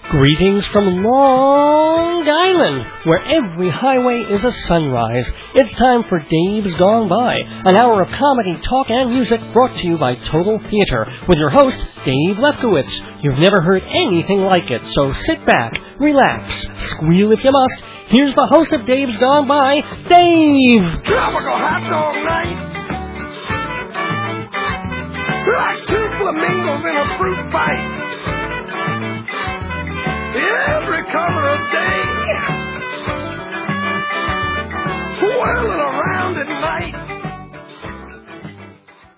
Greetings from Long Island, where every highway is a sunrise. It's time for Dave's Gone By, an hour of comedy, talk, and music brought to you by Total Theater, with your host, Dave Lefkowitz. You've never heard anything like it, so sit back, relax, squeal if you must. Here's the host of Dave's Gone By, Dave! Tropical hot dog night! Like two flamingos in a fruit fight! Every cover of day, swirling around at night.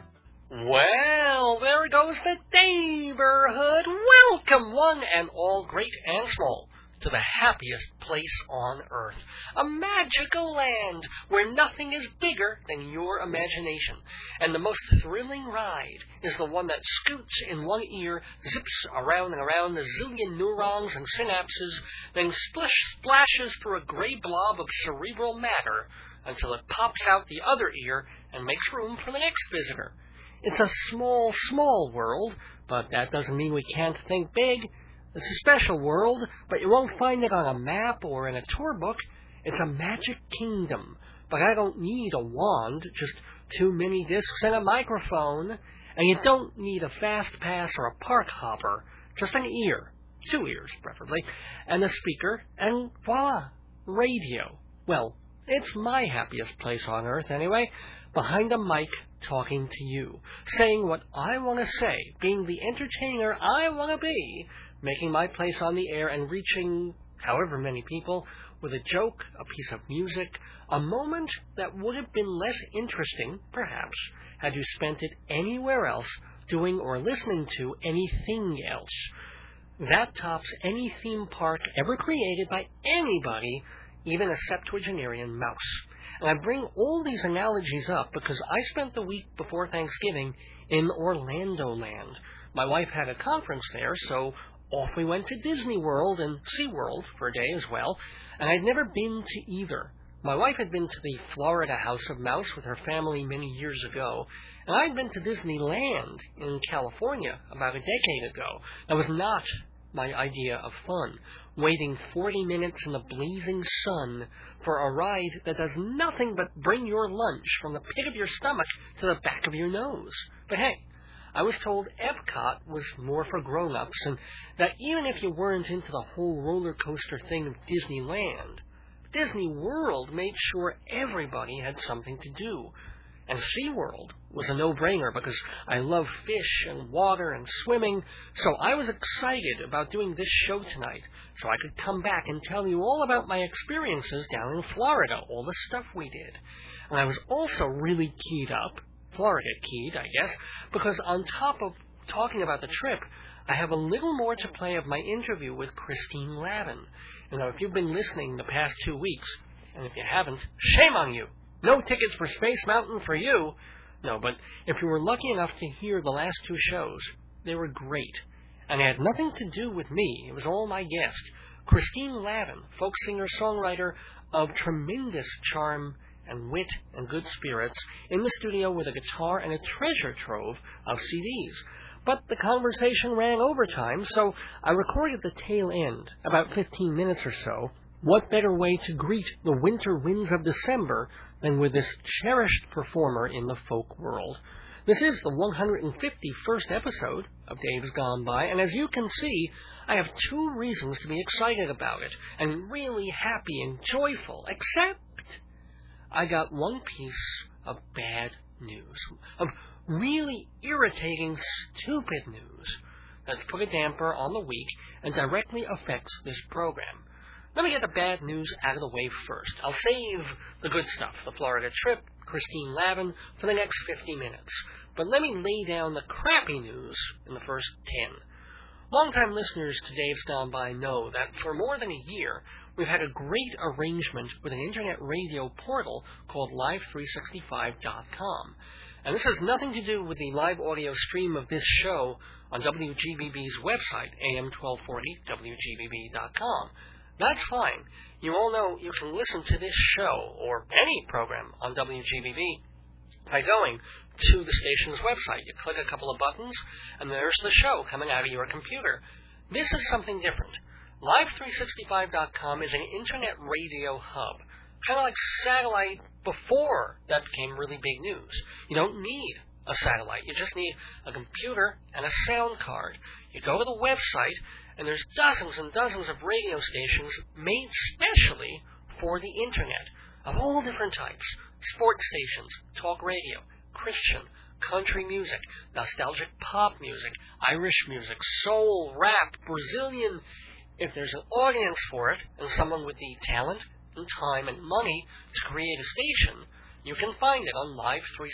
Well, there goes the neighborhood. Welcome, one and all, great and small, to the happiest place on earth. A magical land where nothing is bigger than your imagination. And the most thrilling ride is the one that scoots in one ear, zips around and around a zillion neurons and synapses, then splashes through a gray blob of cerebral matter until it pops out the other ear and makes room for the next visitor. It's a small, small world, but that doesn't mean we can't think big. It's a special world, but you won't find it on a map or in a tour book. It's a magic kingdom, but I don't need a wand, just 2 mini discs and a microphone. And you don't need a fast pass or a park hopper, just an ear, 2 ears preferably, and a speaker, and voila, radio. Well, it's my happiest place on earth anyway, behind a mic talking to you, saying what I want to say, being the entertainer I want to be, making my place on the air and reaching however many people with a joke, a piece of music, a moment that would have been less interesting, perhaps, had you spent it anywhere else doing or listening to anything else. That tops any theme park ever created by anybody, even a septuagenarian mouse. And I bring all these analogies up because I spent the week before Thanksgiving in Orlando Land. My wife had a conference there, so off we went to Disney World and SeaWorld for a day as well, and I'd never been to either. My wife had been to the Florida House of Mouse with her family many years ago, and I'd been to Disneyland in California about a decade ago. That was not my idea of fun, waiting 40 minutes in the blazing sun for a ride that does nothing but bring your lunch from the pit of your stomach to the back of your nose. But hey, I was told Epcot was more for grown-ups, and that even if you weren't into the whole roller coaster thing of Disneyland, Disney World made sure everybody had something to do. And SeaWorld was a no-brainer because I love fish and water and swimming, so I was excited about doing this show tonight so I could come back and tell you all about my experiences down in Florida, all the stuff we did. And I was also really keyed up, Florida keyed, I guess, because on top of talking about the trip, I have a little more to play of my interview with Christine Lavin. You know, if you've been listening the past 2 weeks, and if you haven't, shame on you. No tickets for Space Mountain for you. No, but if you were lucky enough to hear the last 2 shows, they were great. And it had nothing to do with me. It was all my guest, Christine Lavin, folk singer-songwriter of tremendous charm and wit and good spirits, in the studio with a guitar and a treasure trove of CDs. But the conversation ran over time, so I recorded the tail end, about 15 minutes or so. What better way to greet the winter winds of December than with this cherished performer in the folk world? This is the 151st episode of Dave's Gone By, and as you can see, I have 2 reasons to be excited about it, and really happy and joyful, except I got one piece of bad news, of really irritating, stupid news that's put a damper on the week and directly affects this program. Let me get the bad news out of the way first. I'll save the good stuff, the Florida trip, Christine Lavin, for the next 50 minutes. But let me lay down the crappy news in the first 10. Longtime listeners to Dave's Gone By know that for more than a year, we've had a great arrangement with an internet radio portal called Live365.com. And this has nothing to do with the live audio stream of this show on WGBB's website, AM1240WGBB.com. That's fine. You all know you can listen to this show or any program on WGBB by going to the station's website. You click a couple of buttons, and there's the show coming out of your computer. This is something different. Live365.com is an internet radio hub, kind of like satellite before that became really big news. You don't need a satellite. You just need a computer and a sound card. You go to the website, and there's dozens and dozens of radio stations made specially for the internet of all different types. Sports stations, talk radio, Christian, country music, nostalgic pop music, Irish music, soul, rap, Brazilian. If there's an audience for it and someone with the talent and time and money to create a station, you can find it on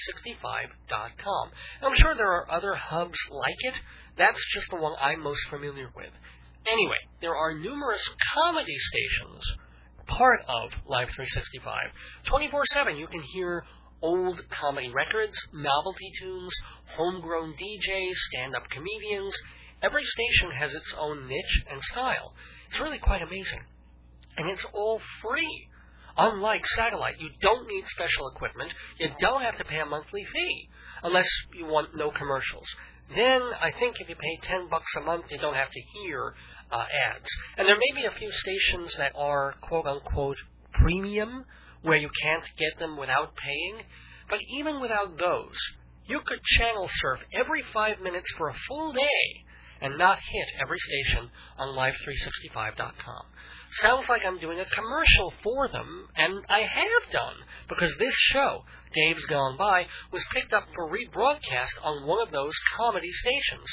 live365.com. I'm sure there are other hubs like it. That's just the one I'm most familiar with. Anyway, there are numerous comedy stations part of Live365. 24/7 you can hear old comedy records, novelty tunes, homegrown DJs, stand-up comedians. Every station has its own niche and style. It's really quite amazing. And it's all free. Unlike satellite, you don't need special equipment. You don't have to pay a monthly fee, unless you want no commercials. Then, I think if you pay $10 a month, you don't have to hear ads. And there may be a few stations that are, quote-unquote, premium, where you can't get them without paying. But even without those, you could channel surf every 5 minutes for a full day and not hit every station on Live365.com. Sounds like I'm doing a commercial for them, and I have done, because this show, Dave's Gone By, was picked up for rebroadcast on one of those comedy stations,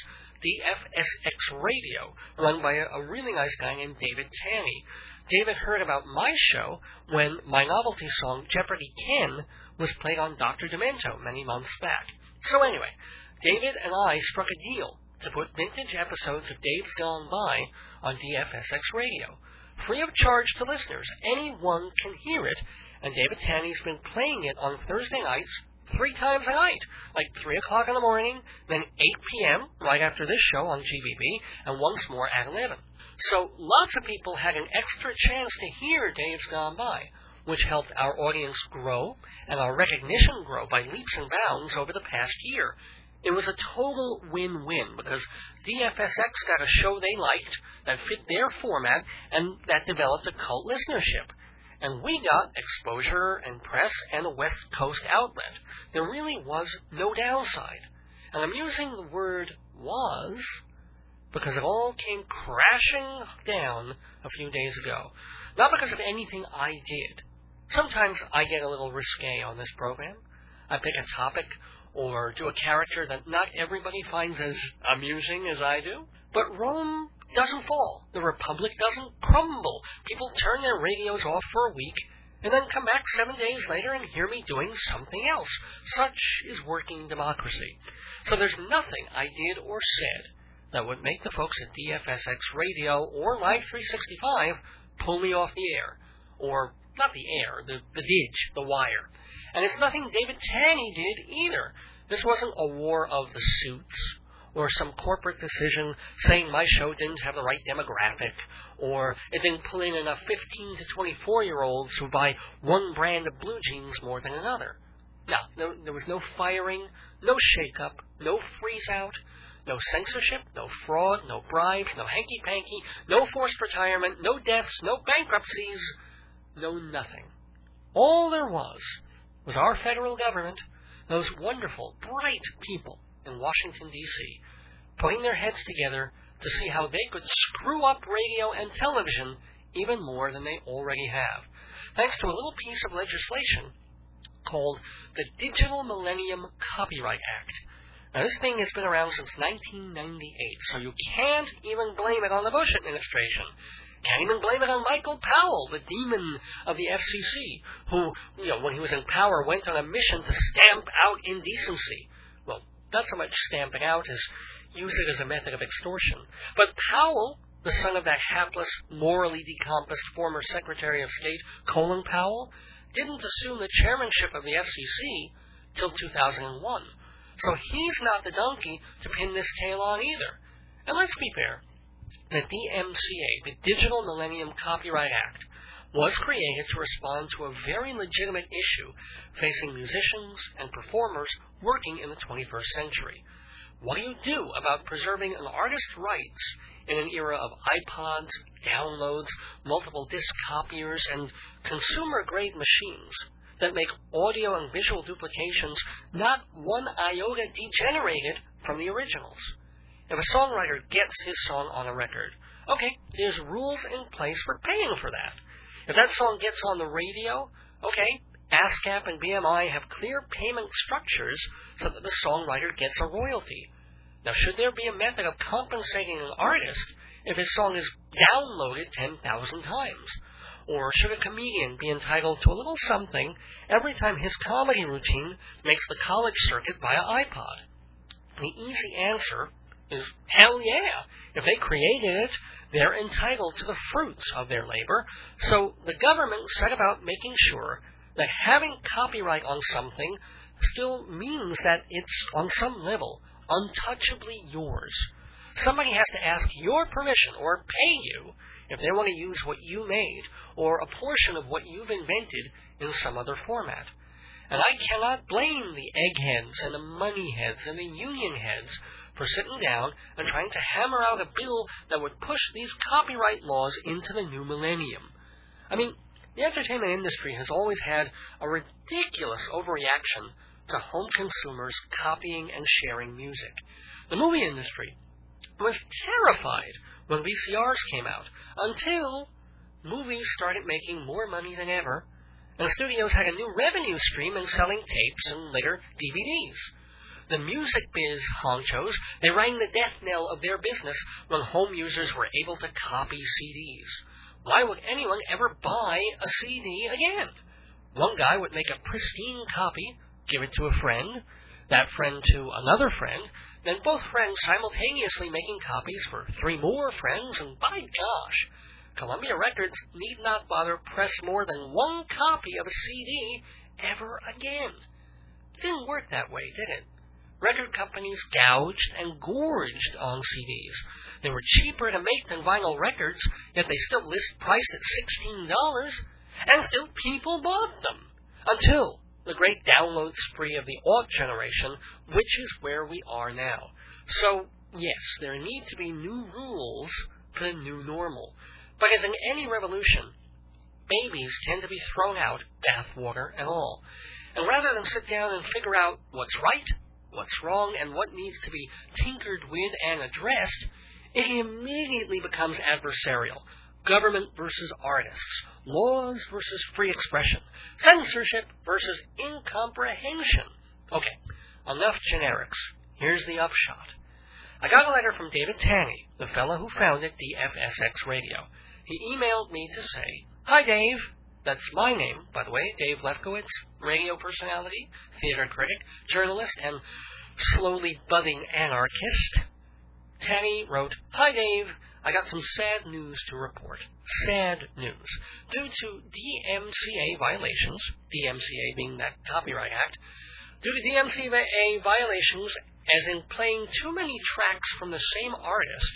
DFSX Radio, run by a really nice guy named David Tanney. David heard about my show when my novelty song, Jeopardy Ken, was played on Dr. Demento many months back. So anyway, David and I struck a deal to put vintage episodes of Dave's Gone By on DFSX Radio. Free of charge to listeners. Anyone can hear it, and David Tanney's been playing it on Thursday nights 3 times a night, like 3 o'clock in the morning, then 8 p.m., right after this show on GBB, and once more at 11. So lots of people had an extra chance to hear Dave's Gone By, which helped our audience grow and our recognition grow by leaps and bounds over the past year. It was a total win-win, because DFSX got a show they liked that fit their format and that developed a cult listenership. And we got exposure and press and a West Coast outlet. There really was no downside. And I'm using the word was because it all came crashing down a few days ago. Not because of anything I did. Sometimes I get a little risque on this program. I pick a topic or do a character that not everybody finds as amusing as I do. But Rome doesn't fall. The Republic doesn't crumble. People turn their radios off for a week and then come back 7 days later and hear me doing something else. Such is working democracy. So there's nothing I did or said that would make the folks at DFSX Radio or Live365 pull me off the air. Or, not the air, the the wire. And it's nothing David Tanney did either. This wasn't a war of the suits, or some corporate decision saying my show didn't have the right demographic, or it didn't pull in enough 15 to 24-year-olds who buy one brand of blue jeans more than another. No, there was no firing, no shake-up, no freeze-out, no censorship, no fraud, no bribes, no hanky-panky, no forced retirement, no deaths, no bankruptcies, no nothing. All there was our federal government, those wonderful, bright people in Washington, D.C., putting their heads together to see how they could screw up radio and television even more than they already have, thanks to a little piece of legislation called the Digital Millennium Copyright Act. Now, this thing has been around since 1998, so you can't even blame it on the Bush administration. Can't even blame it on Michael Powell, the demon of the FCC, who, when he was in power, went on a mission to stamp out indecency. Well, not so much stamp it out as use it as a method of extortion. But Powell, the son of that hapless, morally decomposed former Secretary of State, Colin Powell, didn't assume the chairmanship of the FCC till 2001. So he's not the donkey to pin this tail on either. And let's be fair. The DMCA, the Digital Millennium Copyright Act, was created to respond to a very legitimate issue facing musicians and performers working in the 21st century. What do you do about preserving an artist's rights in an era of iPods, downloads, multiple disc copiers, and consumer-grade machines that make audio and visual duplications not one iota degenerated from the originals? If a songwriter gets his song on a record, okay, there's rules in place for paying for that. If that song gets on the radio, okay, ASCAP and BMI have clear payment structures so that the songwriter gets a royalty. Now, should there be a method of compensating an artist if his song is downloaded 10,000 times? Or should a comedian be entitled to a little something every time his comedy routine makes the college circuit via iPod? The easy answer is hell yeah. If they created it, they're entitled to the fruits of their labor. So the government set about making sure that having copyright on something still means that it's, on some level, untouchably yours. Somebody has to ask your permission or pay you if they want to use what you made or a portion of what you've invented in some other format. And I cannot blame the eggheads and the money heads and the union heads for sitting down and trying to hammer out a bill that would push these copyright laws into the new millennium. I mean, the entertainment industry has always had a ridiculous overreaction to home consumers copying and sharing music. The movie industry was terrified when VCRs came out until movies started making more money than ever, and studios had a new revenue stream in selling tapes and later DVDs. The music biz honchos, they rang the death knell of their business when home users were able to copy CDs. Why would anyone ever buy a CD again? One guy would make a pristine copy, give it to a friend, that friend to another friend, then both friends simultaneously making copies for 3 more friends, and by gosh, Columbia Records need not bother press more than 1 copy of a CD ever again. It didn't work that way, did it? Record companies gouged and gorged on CDs. They were cheaper to make than vinyl records, yet they still list priced at $16, and still people bought them. Until the great download spree of the aught generation, which is where we are now. So, yes, there need to be new rules for the new normal. But as in any revolution, babies tend to be thrown out, bathwater and all. And rather than sit down and figure out what's right, what's wrong, and what needs to be tinkered with and addressed, it immediately becomes adversarial. Government versus artists, laws versus free expression, censorship versus incomprehension. Okay, enough generics. Here's the upshot. I got a letter from David Tanney, the fellow who founded DFSX Radio. He emailed me to say, "Hi, Dave." That's my name, by the way, Dave Lefkowitz, radio personality, theater critic, journalist, and slowly budding anarchist. Tanney wrote, "Hi, Dave. I got some sad news to report. Sad news. Due to DMCA violations, DMCA being that Copyright Act, due to DMCA violations, as in playing too many tracks from the same artist,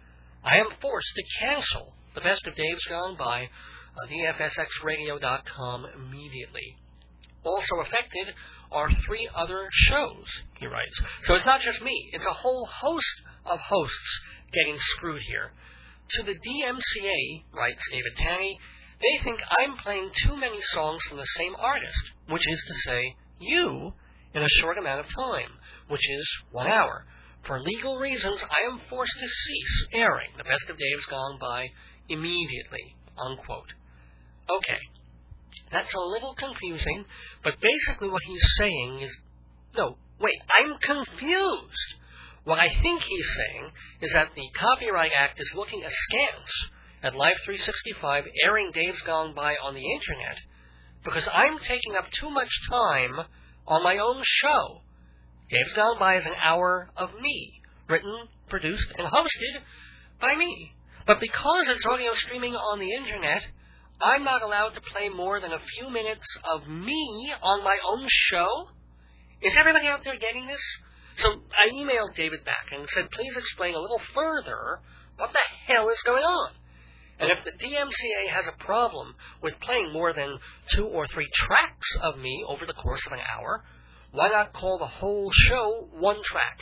I am forced to cancel the Best of Dave's Gone By on DFSXradio.com immediately. Also affected are 3 other shows," he writes. So it's not just me. It's a whole host of hosts getting screwed here. To the DMCA, writes David Tanney, they think I'm playing too many songs from the same artist, which is to say, you, in a short amount of time, which is 1 hour. For legal reasons, I am forced to cease airing the Best of Dave's Gone By immediately, unquote. Okay, that's a little confusing, but basically what he's saying is, no, wait, I'm confused. What I think he's saying is that the Copyright Act is looking askance at Live 365 airing Dave's Gone By on the Internet because I'm taking up too much time on my own show. Dave's Gone By is an hour of me, written, produced, and hosted by me. But because it's audio streaming on the Internet, I'm not allowed to play more than a few minutes of me on my own show? Is everybody out there getting this? So I emailed David back and said, please explain a little further what the hell is going on. And if the DMCA has a problem with playing more than 2 or 3 tracks of me over the course of an hour, why not call the whole show one track?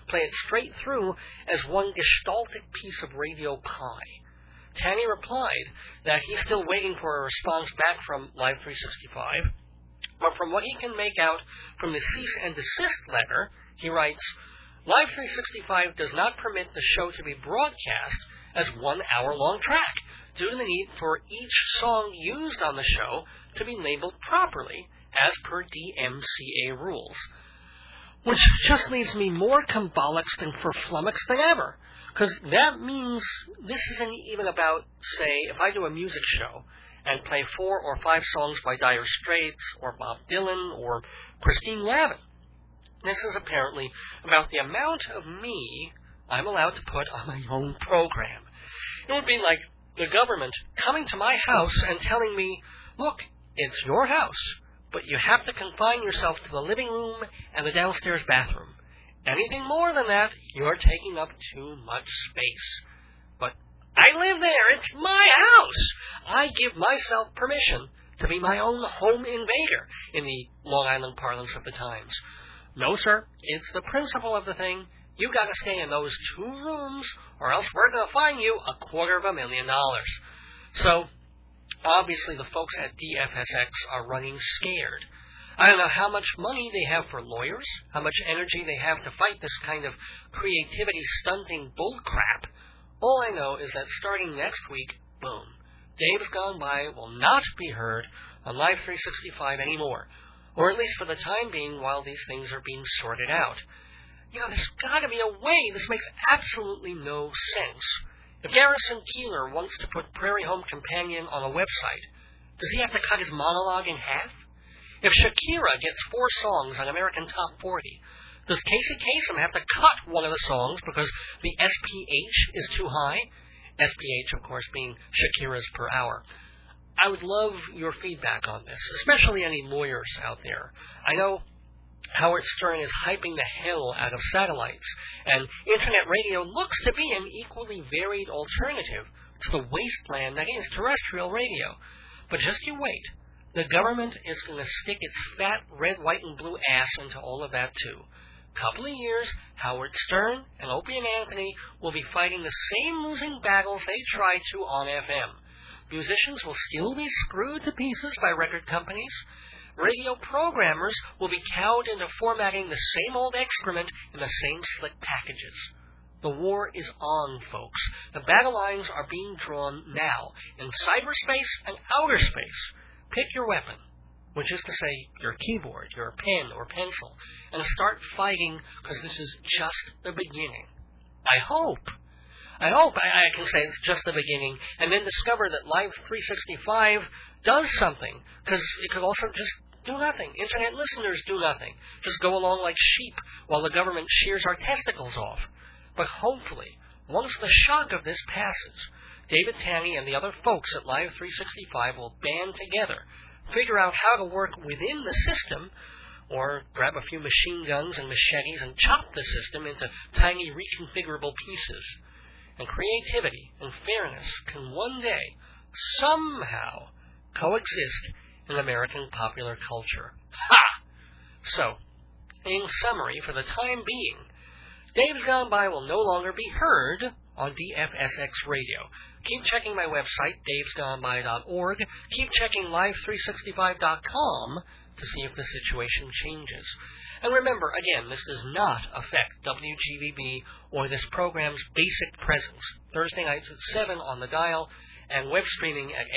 play it straight through as one gestaltic piece of radio pie. Tanny replied that he's still waiting for a response back from Live 365, but from what he can make out from the cease and desist letter, he writes, Live 365 does not permit the show to be broadcast as 1 hour-long track due to the need for each song used on the show to be labeled properly as per DMCA rules. Which just leaves me more convolixed and flummoxed than ever. Because that means this isn't even about, say, if I do a music show and play 4 or 5 songs by Dire Straits or Bob Dylan or Christine Lavin. This is apparently about the amount of me I'm allowed to put on my own program. It would be like the government coming to my house and telling me, look, it's your house, but you have to confine yourself to the living room and the downstairs bathroom. Anything more than that, you're taking up too much space. But I live there. It's my house. I give myself permission to be my own home invader in the Long Island parlance of the times. No, sir. It's the principle of the thing. You've got to stay in those 2 rooms, or else we're going to fine you $250,000. So, obviously, the folks at DFSX are running scared. I don't know how much money they have for lawyers, how much energy they have to fight this kind of creativity-stunting bullcrap. All I know is that starting next week, boom, Dave's Gone By will not be heard on Live 365 anymore, or at least for the time being while these things are being sorted out. You know, there's got to be a way. This makes absolutely no sense. If Garrison Keillor wants to put Prairie Home Companion on a website, does he have to cut his monologue in half? If Shakira gets 4 songs on American Top 40, does Casey Kasem have to cut one of the songs because the SPH is too high? SPH, of course, being Shakira's per hour. I would love your feedback on this, especially any lawyers out there. I know Howard Stern is hyping the hell out of satellites, and Internet radio looks to be an equally varied alternative to the wasteland that is terrestrial radio. But just you wait. The government is going to stick its fat red, white, and blue ass into all of that, too. Couple of years, Howard Stern and Opie and Anthony will be fighting the same losing battles they tried to on FM. Musicians will still be screwed to pieces by record companies. Radio programmers will be cowed into formatting the same old excrement in the same slick packages. The war is on, folks. The battle lines are being drawn now in cyberspace and outer space. Pick your weapon, which is to say your keyboard, your pen or pencil, and start fighting, because this is just the beginning. I hope I can say it's just the beginning, and then discover that Live 365 does something, because it could also just do nothing. Internet listeners do nothing. Just go along like sheep while the government shears our testicles off. But hopefully, once the shock of this passes, David Tanny and the other folks at Live 365 will band together, figure out how to work within the system, or grab a few machine guns and machetes and chop the system into tiny reconfigurable pieces. And creativity and fairness can one day, somehow, coexist in American popular culture. Ha! So, in summary, for the time being, Dave's Gone By will no longer be heard on DFSX Radio. Keep checking my website, davesgoneby.org. Keep checking live365.com to see if the situation changes. And remember, again, this does not affect WGVB or this program's basic presence. Thursday nights at 7 on the dial, and web streaming at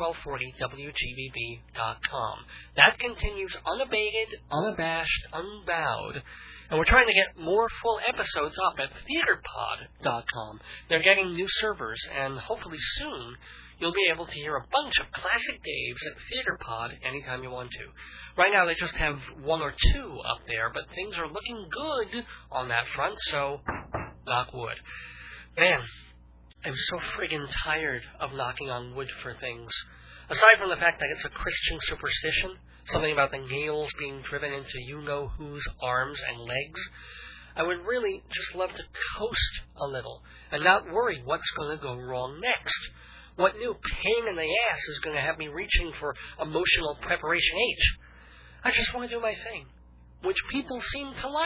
AM1240WGVB.com. That continues unabated, unabashed, unbowed. And we're trying to get more full episodes up at TheaterPod.com. They're getting new servers, and hopefully soon you'll be able to hear a bunch of classic Daves at TheaterPod anytime you want to. Right now they just have 1 or 2 up there, but things are looking good on that front, so knock wood. Man, I'm so friggin' tired of knocking on wood for things. Aside from the fact that it's a Christian superstition, something about the nails being driven into you-know-whose arms and legs, I would really just love to coast a little and not worry what's going to go wrong next. What new pain in the ass is going to have me reaching for emotional preparation H? I just want to do my thing, which people seem to like,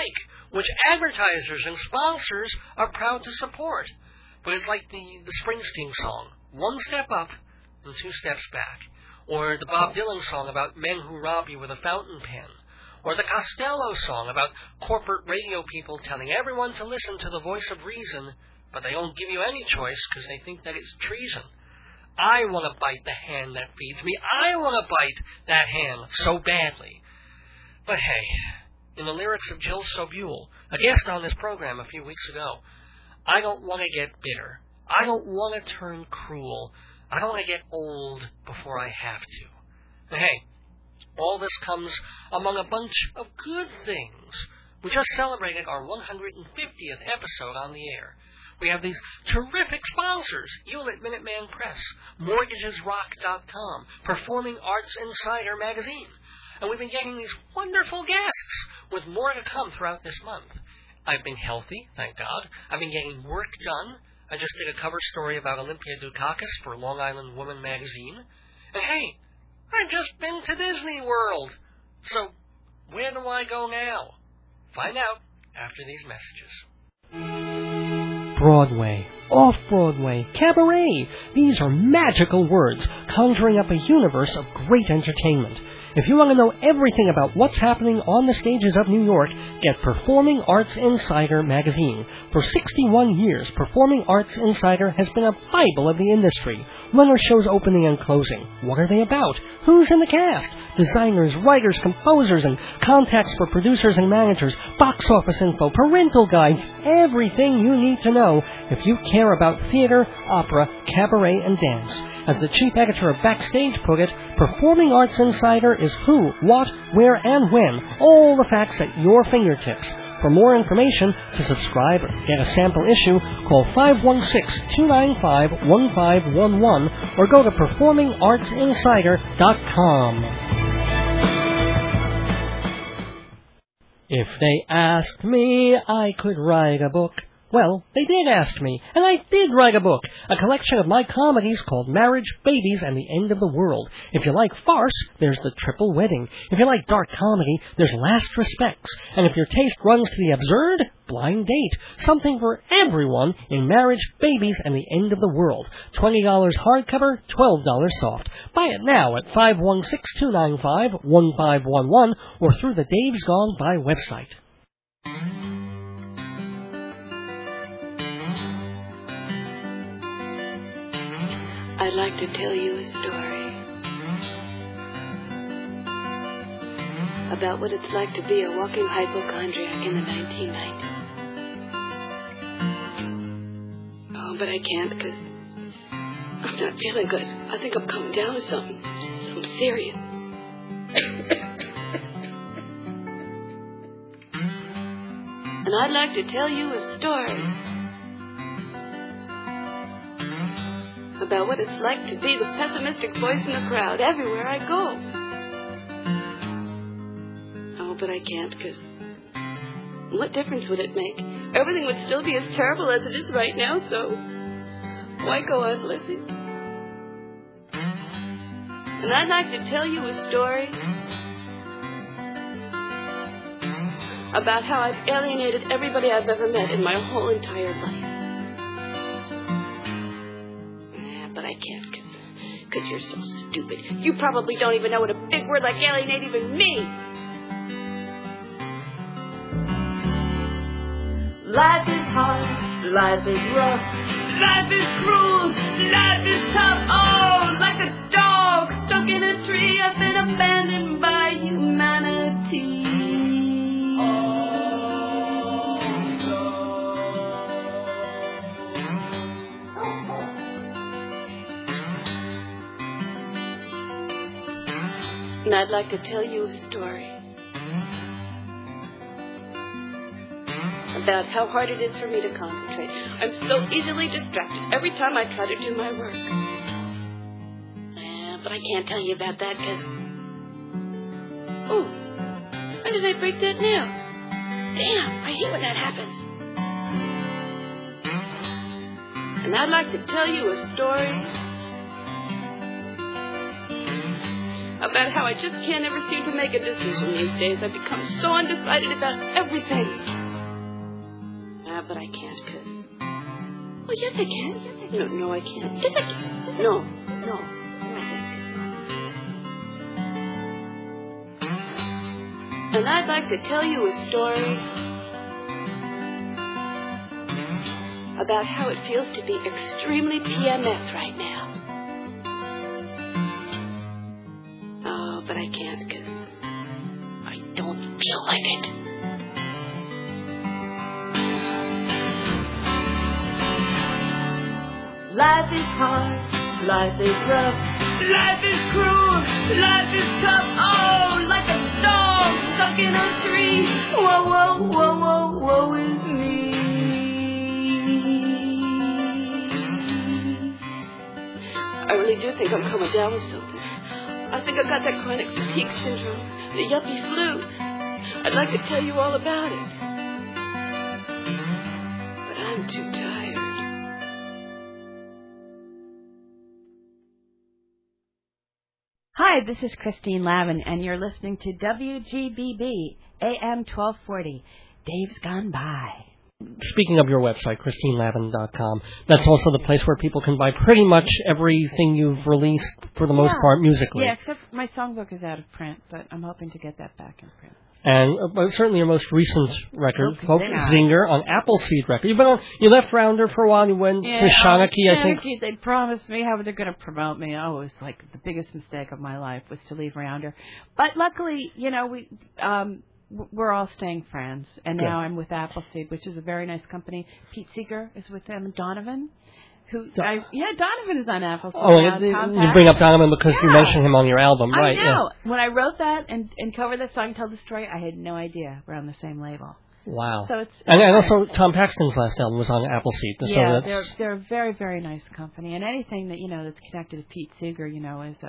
which advertisers and sponsors are proud to support. But it's like the Springsteen song, one step up and two steps back. Or the Bob Dylan song about men who rob you with a fountain pen. Or the Costello song about corporate radio people telling everyone to listen to the voice of reason, but they don't give you any choice because they think that it's treason. I want to bite the hand that feeds me. I want to bite that hand so badly. But hey, in the lyrics of Jill Sobule, a guest on this program a few weeks ago, I don't want to get bitter. I don't want to turn cruel. I don't want to get old before I have to. And hey, all this comes among a bunch of good things. We just celebrated our 150th episode on the air. We have these terrific sponsors: Hewlett Minuteman Press, MortgagesRock.com, Performing Arts Insider magazine. And we've been getting these wonderful guests, with more to come throughout this month. I've been healthy, thank God. I've been getting work done. I just did a cover story about Olympia Dukakis for Long Island Woman magazine. And hey, I've just been to Disney World. So, where do I go now? Find out after these messages. Broadway, off-Broadway, cabaret. These are magical words, conjuring up a universe of great entertainment. If you want to know everything about what's happening on the stages of New York, get Performing Arts Insider magazine. For 61 years, Performing Arts Insider has been a Bible of the industry. When are shows opening and closing? What are they about? Who's in the cast? Designers, writers, composers, and contacts for producers and managers, box office info, parental guides, everything you need to know if you care about theater, opera, cabaret, and dance. As the chief editor of Backstage put it, Performing Arts Insider is who, what, where, and when. All the facts at your fingertips. For more information, to subscribe or get a sample issue, call 516-295-1511 or go to performingartsinsider.com. If they asked me, I could write a book. Well, they did ask me, and I did write a book, a collection of my comedies called Marriage, Babies, and the End of the World. If you like farce, there's The Triple Wedding. If you like dark comedy, there's Last Respects. And if your taste runs to the absurd, Blind Date. Something for everyone in Marriage, Babies, and the End of the World. $20 hardcover, $12 soft. Buy it now at 516-295-1511 or through the Dave's Gone By website. I'd like to tell you a story about what it's like to be a walking hypochondriac in the 1990s. Oh, but I can't because I'm not feeling good. I think I'm coming down with something serious. And I'd like to tell you a story about what it's like to be the pessimistic voice in the crowd everywhere I go. Oh, but I can't, because what difference would it make? Everything would still be as terrible as it is right now, so why go on living? And I'd like to tell you a story about how I've alienated everybody I've ever met in my whole entire life. I can't, because you're so stupid. You probably don't even know what a big word like alienate even means. Life is hard, life is rough, life is cruel, life is tough. Oh, like a dog stuck in a tree, I've been abandoned by humanity. And I'd like to tell you a story about how hard it is for me to concentrate. I'm so easily distracted every time I try to do my work. But I can't tell you about that because... Oh, when did I break that nail? Damn, I hate when that happens. And I'd like to tell you a story about how I just can't ever seem to make a decision these days. I've become so undecided about everything. Yeah, but I can't, cause... Oh, yes, I can. No, I can't. Yes, I can. No, I can't. And I'd like to tell you a story about how it feels to be extremely PMS right now. Oh, but I can't, cause I don't feel like it. Life is hard, life is rough, life is cruel, life is tough. Oh, like a dog stuck in a tree. Whoa, whoa, whoa, whoa, woe is me. I really do think I'm coming down with something. I think I've got that chronic fatigue syndrome, the yuppie flu. I'd like to tell you all about it, but I'm too tired. Hi, this is Christine Lavin, and you're listening to WGBB AM 1240. Dave's Gone By. Speaking of your website, ChristineLavin.com, that's also the place where people can buy pretty much everything you've released, for the most part, musically. Yeah, except my songbook is out of print, but I'm hoping to get that back in print. And certainly your most recent record, Folk Zinger, on Appleseed Records. You left Rounder for a while, you went to Shanachie, I think. They promised me how they're going to promote me. Oh, it was like the biggest mistake of my life was to leave Rounder. But luckily, we're all staying friends. And now I'm with Appleseed, which is a very nice company. Pete Seeger is with them, and Donovan. Donovan is on Appleseed. Oh, you bring up Donovan because you mentioned him on your album, right? I know. Yeah. When I wrote that and covered the song, Tell the Story, I had no idea we're on the same label. Wow. So it's and also Tom Paxton's last album was on Appleseed. Yeah, they're a very, very nice company. And anything that, that's connected to Pete Seeger, is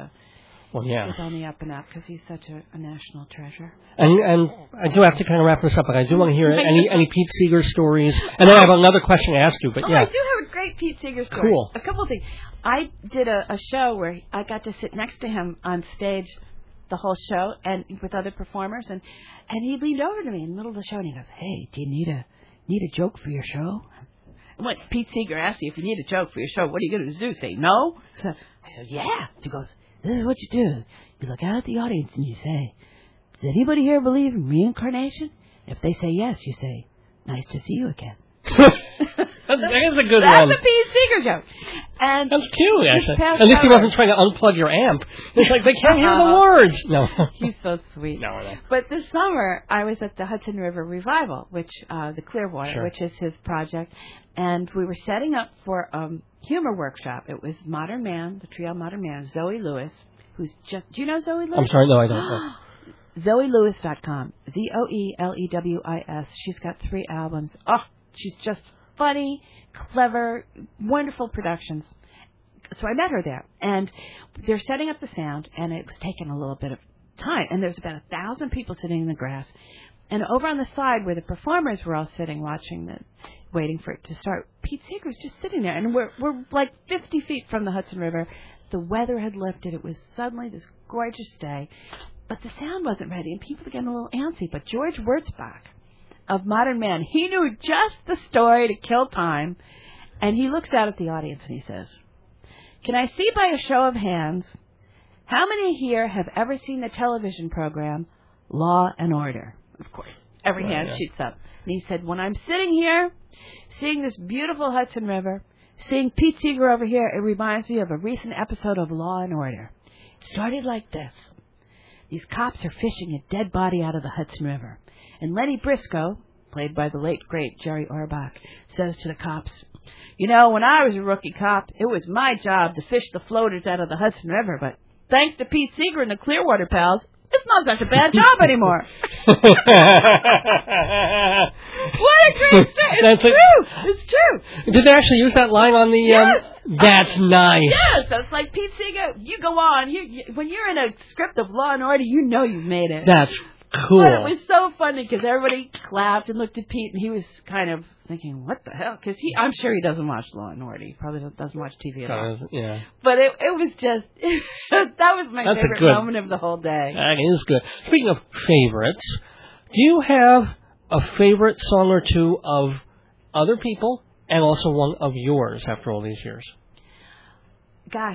on the up and up because he's such a national treasure. And I do have to kind of wrap this up, but I do want to hear any Pete Seeger stories. And then I have another question to ask you. But I do have a great Pete Seeger story. Cool. A couple of things. I did a show where I got to sit next to him on stage the whole show and with other performers, and he leaned over to me in the middle of the show and he goes, "Hey, do you need a joke for your show?" And when Pete Seeger asked you if you need a joke for your show, what are you going to do? Say no? So I said, "Yeah." He goes, "This is what you do. You look out at the audience and you say, 'Does anybody here believe in reincarnation?' If they say yes, you say, 'Nice to see you again.'" That is a good That's one. a Pete Seeger joke. And that's cute, actually. At least he wasn't trying to unplug your amp. It's like they can't hear the words. No. He's so sweet. No. But this summer, I was at the Hudson River Revival, which the Clearwater, which is his project, and we were setting up for humor workshop. It was Modern Man, the trio Modern Man, Zoe Lewis, who's just... Do you know Zoe Lewis? I'm sorry, no, I don't know. ZoeLewis.com. ZoeLewis. She's got 3 albums. Oh, she's just funny, clever, wonderful productions. So I met her there, and they're setting up the sound, and it was taking a little bit of time. And there's about 1,000 people sitting in the grass. And over on the side where the performers were all sitting, waiting for it to start, Pete Seeger's just sitting there. And we're like 50 feet from the Hudson River. The weather had lifted. It was suddenly this gorgeous day. But the sound wasn't ready, and people were getting a little antsy. But George Wurzbach of Modern Man, he knew just the story to kill time. And he looks out at the audience and he says, "Can I see by a show of hands, how many here have ever seen the television program Law and Order?" Of course, every hand shoots up. And he said, "When I'm sitting here, seeing this beautiful Hudson River, seeing Pete Seeger over here, it reminds me of a recent episode of Law and Order. It started like this. These cops are fishing a dead body out of the Hudson River. And Lenny Briscoe, played by the late, great Jerry Orbach, says to the cops, 'When I was a rookie cop, it was my job to fish the floaters out of the Hudson River. But thanks to Pete Seeger and the Clearwater Pals, it's not such a bad job anymore.'" What a great story. It's true. It's true. Did they actually use that line on the... Yes. That's nice. Yes, that's like Pete Seeger. You go on. When you're in a script of Law and Order, you know you've made it. That's cool. But it was so funny because everybody clapped and looked at Pete, and he was kind of thinking, "What the hell?" Because I'm sure he doesn't watch Law and Order. He probably doesn't watch TV at all. Yeah. But it was just that was my favorite moment of the whole day. That is good. Speaking of favorites, do you have a favorite song or two of other people and also one of yours after all these years? Gosh,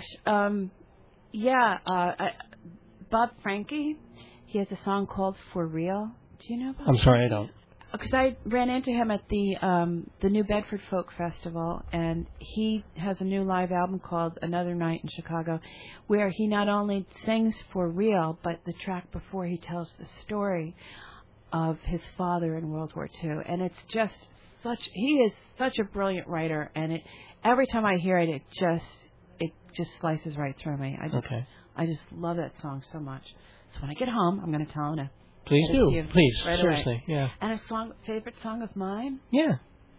Bob Franke, he has a song called For Real. Do you know Bob? I'm sorry, I don't. Because I ran into him at the New Bedford Folk Festival, and he has a new live album called Another Night in Chicago, where he not only sings for real, but the track before he tells the story of his father in World War II. And it's just he is such a brilliant writer, and every time I hear it, it just slices right through me. I just love that song so much. So when I get home, I'm going to tell him to. Please do. Please. Right Seriously. away. Yeah. And a favorite song of mine? Yeah.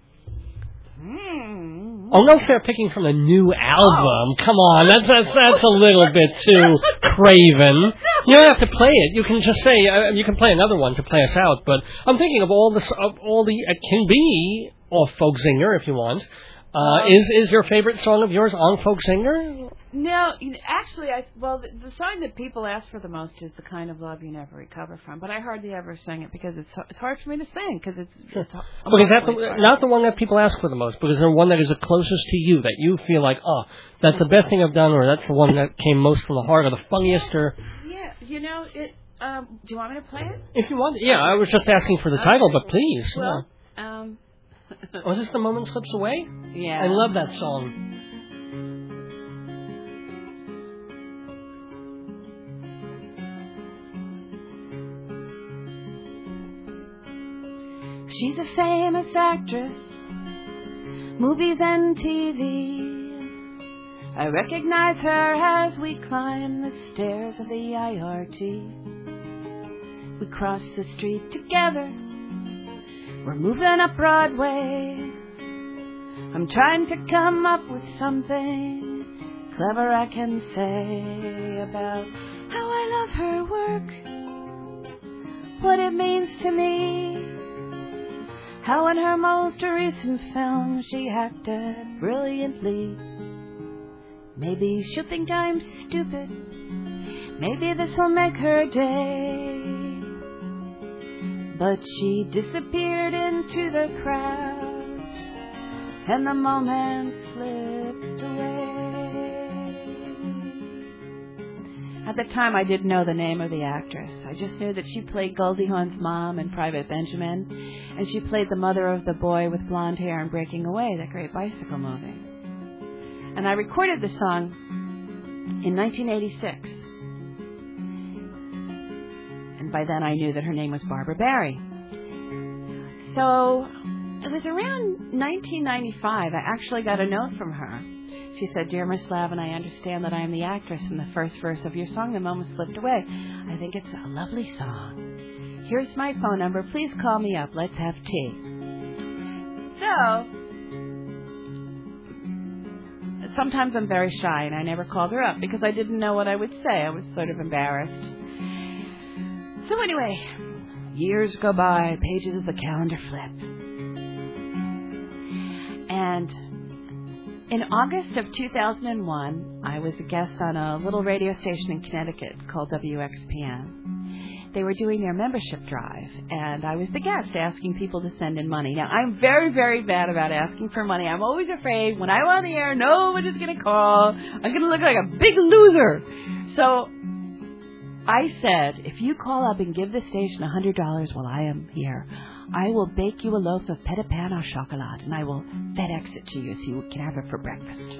Oh, no fair picking from the new album. Come on, that's a little bit too craven. You don't have to play it. You can just say you can play another one to play us out. But I'm thinking of all the it can be off Folk Singer if you want. Is your favorite song of yours on Folk Singer? No, actually, the song that people ask for the most is The Kind of Love You Never Recover From. But I hardly ever sing it because it's hard for me to sing because it's because that's not the one that people ask for the most, because the one that is the closest to you, that you feel like, that's the best thing I've done, or that's the one that came most from the heart, or the funniest, or... Yeah, do you want me to play it? If you want, yeah, I was just asking for the title, but please. Well, is this The Moment Slips Away? Yeah. I love that song. She's a famous actress, movies and TV. I recognize her as we climb the stairs of the IRT. We cross the street together, we're moving up Broadway. I'm trying to come up with something clever I can say about how I love her work, what it means to me, how in her most recent film she acted brilliantly. Maybe she'll think I'm stupid, maybe this will make her day. But she disappeared into the crowd, and the moment slipped away. At the time, I didn't know the name of the actress. I just knew that she played Goldie Hawn's mom in Private Benjamin, and she played the mother of the boy with blonde hair in Breaking Away, that great bicycle movie. And I recorded the song in 1986. And by then I knew that her name was Barbara Barrie. So it was around 1995 I actually got a note from her. She said, "Dear Miss Lavin, I understand that I am the actress in the first verse of your song, The Moment Slipped Away. I think it's a lovely song. Here's my phone number. Please call me up. Let's have tea." So sometimes I'm very shy, and I never called her up because I didn't know what I would say. I was sort of embarrassed. So anyway, years go by, pages of the calendar flip. And in August of 2001, I was a guest on a little radio station in Connecticut called WXPN. They were doing their membership drive, and I was the guest asking people to send in money. Now, I'm very, very bad about asking for money. I'm always afraid when I'm on the air, nobody's going to call. I'm going to look like a big loser. So I said, if you call up and give the station $100 while I am here, I will bake you a loaf of petit pain au chocolat, and I will FedEx it to you so you can have it for breakfast.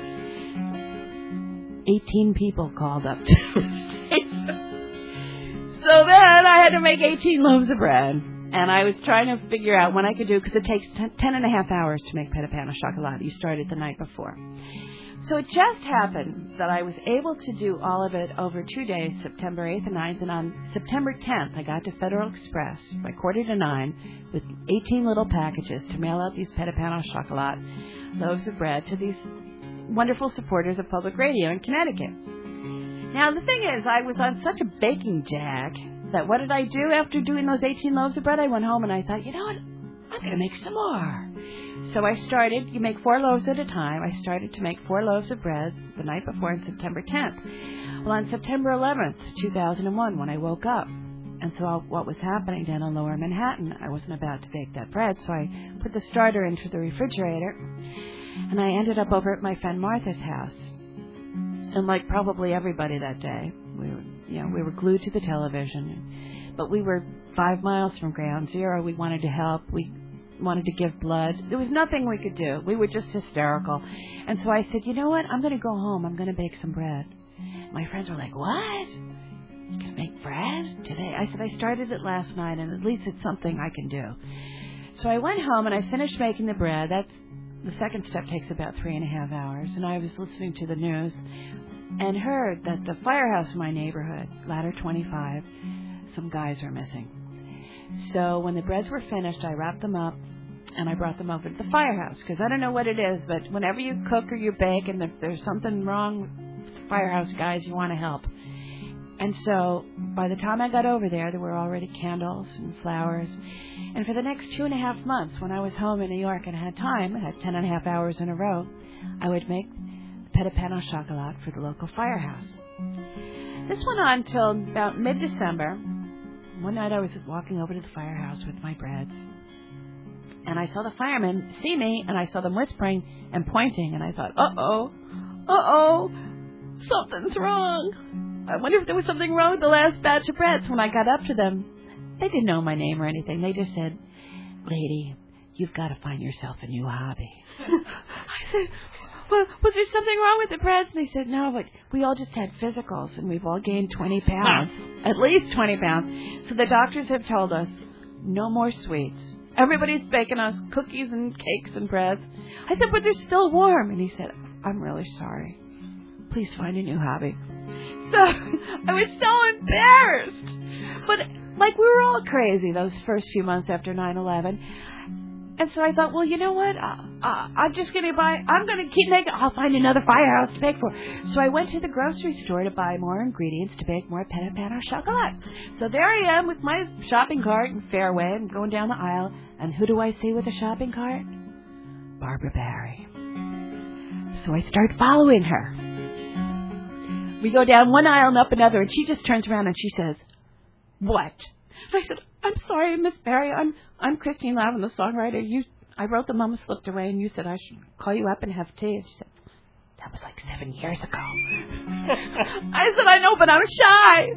18 people called up to the station. So then I had to make 18 loaves of bread, and I was trying to figure out when I could do, because it takes 10 and a half hours to make petit pain au chocolat. You started the night before. So it just happened that I was able to do all of it over 2 days, September 8th and 9th, and on September 10th, I got to Federal Express by 8:45 with 18 little packages to mail out these petit pain au chocolat loaves of bread to these wonderful supporters of public radio in Connecticut. Now, the thing is, I was on such a baking jag that what did I do after doing those 18 loaves of bread? I went home and I thought, you know what, I'm going to make some more. So I started, you make 4 loaves at a time. I started to make 4 loaves of bread the night before on September 10th. Well, on September 11th, 2001, when I woke up, And so what was happening down in Lower Manhattan, I wasn't about to bake that bread, so I put the starter into the refrigerator, and I ended up over at my friend Martha's house. And like probably everybody that day, we were glued to the television, but we were 5 miles from ground zero. We wanted to help. We wanted to give blood. There was nothing we could do. We were just hysterical. And so I said, you know what? I'm going to go home. I'm going to bake some bread. My friends were like, what? You're going to make bread today? I said, I started it last night, and at least it's something I can do. So I went home, and I finished making the bread. The second step takes about 3.5 hours. And I was listening to the news and heard that the firehouse in my neighborhood, Ladder 25, some guys are missing. So when the breads were finished, I wrapped them up, and I brought them over to the firehouse, because I don't know what it is, but whenever you cook or you bake and if there's something wrong with the firehouse guys, you want to help. And so by the time I got over there were already candles and flowers. And for the next 2.5 months, when I was home in New York and had time, I had 10.5 hours in a row, I would make petit pain au chocolat for the local firehouse. This went on till about mid-December. One night I was walking over to the firehouse with my breads, and I saw the firemen see me, and I saw them whispering and pointing, and I thought, uh-oh, something's wrong. I wonder if there was something wrong with the last batch of breads. When I got up to them, they didn't know my name or anything. They just said, lady, you've got to find yourself a new hobby. I said, well, was there something wrong with the breads? And they said, no, but we all just had physicals, and we've all gained 20 pounds, at least 20 pounds. So the doctors have told us, no more sweets. Everybody's baking us cookies and cakes and breads. I said, but they're still warm. And he said, I'm really sorry. Please find a new hobby. So I was so embarrassed. But like we were all crazy those first few months after 9/11. And so I thought, well, you know what? I'm just going to I'm going to keep making, I'll find another firehouse to bake for. So I went to the grocery store to buy more ingredients to bake more petit pain au chocolat. So there I am with my shopping cart in Fairway. I'm going down the aisle. And who do I see with a shopping cart? Barbara Barry. So I start following her. We go down one aisle and up another, and she just turns around and she says, what? And I said, I'm sorry, Miss Barry. I'm Christine Lavin, the songwriter. I wrote the Mama Slipped Away, and you said I should call you up and have tea. And she said, that was like 7 years ago. I said, I know, but I'm shy.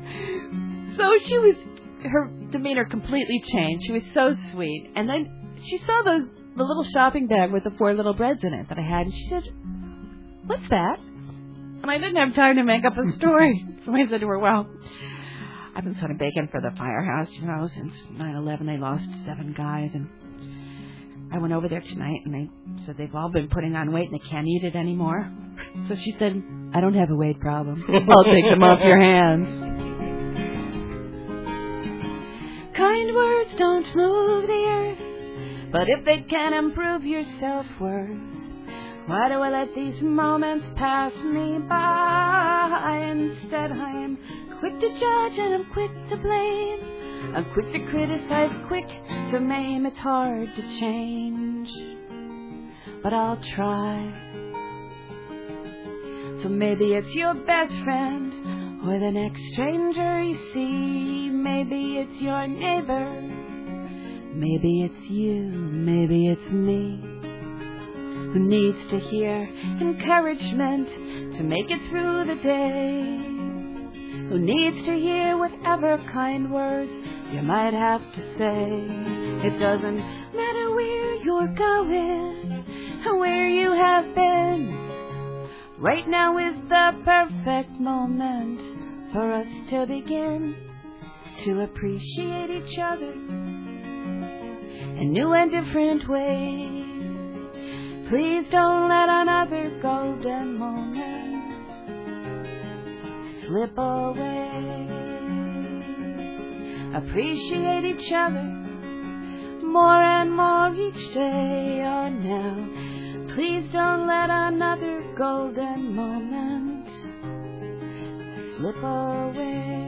So her demeanor completely changed. She was so sweet. And then she saw the little shopping bag with the 4 little breads in it that I had, and she said, what's that? And I didn't have time to make up a story. So I said to her, well, I've been sort of baking for the firehouse, since 9/11. They lost 7 guys, and I went over there tonight, and they said they've all been putting on weight, and they can't eat it anymore. So she said, I don't have a weight problem. I'll take them off your hands. Kind words don't move the earth, but if they can improve your self-worth, why do I let these moments pass me by? Instead, I am quick to judge and I'm quick to blame. I'm quick to criticize, quick to maim. It's hard to change, but I'll try. So maybe it's your best friend or the next stranger you see. Maybe it's your neighbor. Maybe it's you. Maybe it's me. Who needs to hear encouragement to make it through the day? Who needs to hear whatever kind words you might have to say? It doesn't matter where you're going or where you have been. Right now is the perfect moment for us to begin to appreciate each other in new and different ways. Please don't let another golden moment slip away. Appreciate each other more and more each day. Oh, now, please don't let another golden moment slip away.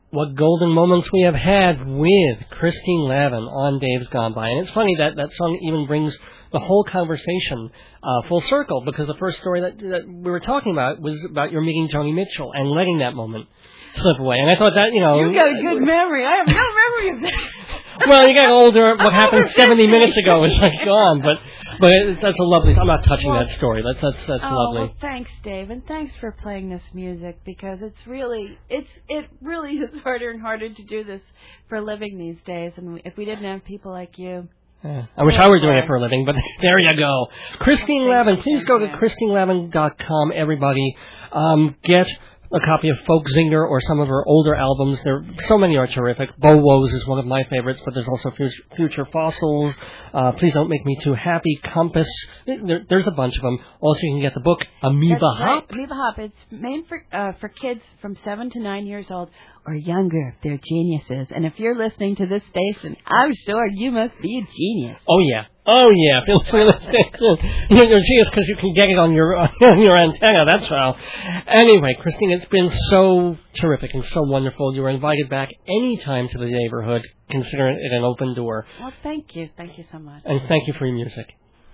What golden moments we have had with Christine Lavin on Dave's Gone By. And it's funny that that song even brings the whole conversation full circle, because the first story that we were talking about was about your meeting Joni Mitchell and letting that moment slip away. And I thought that, You got a good memory. I have no memory of that. Well, you get older. What happened 70 minutes ago is like gone. But that's a lovely. I'm not touching that story. That's lovely. Well, thanks, Dave, and thanks for playing this music, because it really is harder and harder to do this for a living these days. And if we didn't have people like you. I wish I were doing it for a living, but there you go. Christine Lavin. Please go to ChristineLavin.com, everybody. Get a copy of Folk Zinger or some of her older albums. So many are terrific. Bo Woes is one of my favorites, but there's also Future Fossils, Please Don't Make Me Too Happy, Compass. There's a bunch of them. Also, you can get the book Amoeba Hop. Right. Amoeba Hop. It's made for kids from 7 to 9 years old or younger. They're geniuses. And if you're listening to this station, I'm sure you must be a genius. Oh, yeah. Feel free to you're genius because you can get it on your antenna, that's all. Anyway, Christine, it's been so terrific and so wonderful. You are invited back anytime to the neighborhood. Consider it an open door. Well, thank you. Thank you so much. And thank you for your music.